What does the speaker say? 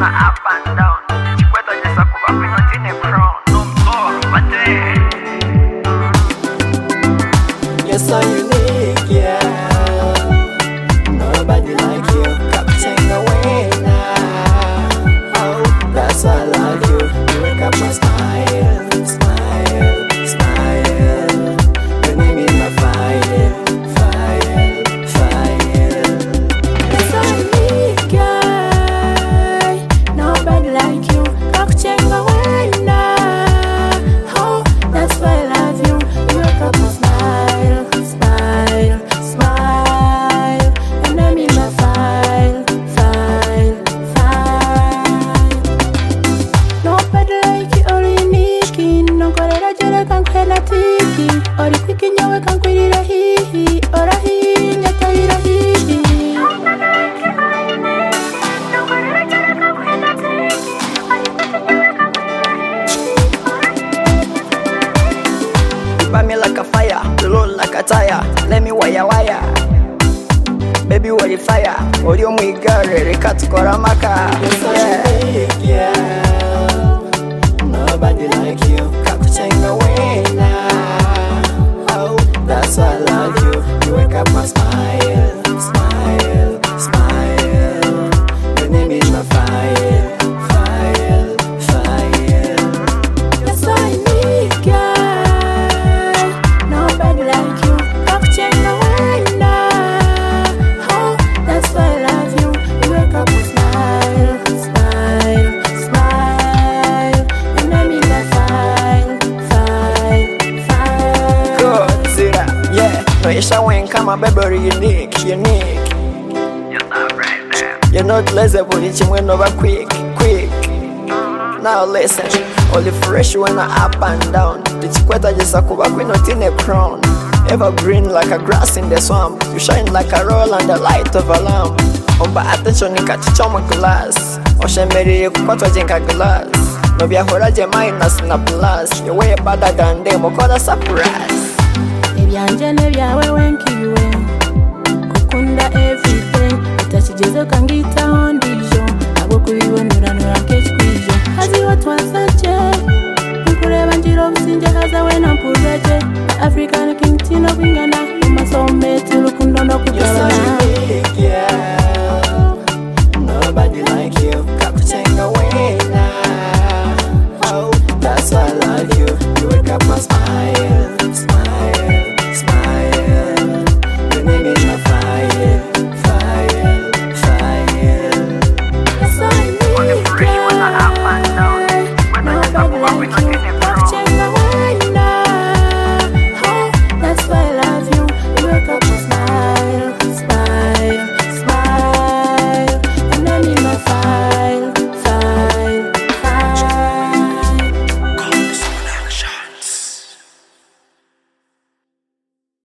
when I up and down. Chikweta jesa kuba not in a crown. No more, but you're so unique, yeah. Nobody like you. Captain away now. Oh, that's why I love you. You wake up my smile, smile, smile. Your name in my file, file, file. You're so unique, yeah. Nobody like you. Captain away now. Oh, that's why I love you. You wake up my smile, smile, smile. Your name in my file, file, file. Nobody like you or unique. No correra jere kan kwela tiki. Ori kwiki nyowe kan kwirira hihi. Ora hihi nyata ira hihi. Burn me like a fire, roll like a tire. Let me wire wire. Baby, what the fire? Audio me girl, cut koramaka. Yeah. Nobody like you. Captain away now. Oh, that's why I love you. You wake up my smile, smile, smile. Your name is my fire, fire, fire. That's why I need girl. Nobody like you. Captain away now. Oh, that's why I love you. You wake up and smile, smile, smile. Your name is my file, file, file. Good, Zira, yeah. No, you shall win, come on, baby, unique, unique. you're not right there. You're not lazy, but it's went over quick, quick. Now listen, only fresh when I up and down. The chikweta just a kuba queen not in a crown. Evergreen like a grass in the swamp. You shine like a roll on the light of a lamp. Omba attention ni kachichoma glass. Oshe meri kukwatwa jenga glass. No bia horaje minus na plus. You way better than them, okola surprise. Ebyanje nebyawe wenkiwe kukunda everything utakigezo kangita ondijo abo kubibonera nk'ekikwijo hazi watwasaje nkureba njira obusinje hazawe nampuzaje African king tino kwingana mu masombe turukundo no You're so kutabana unique.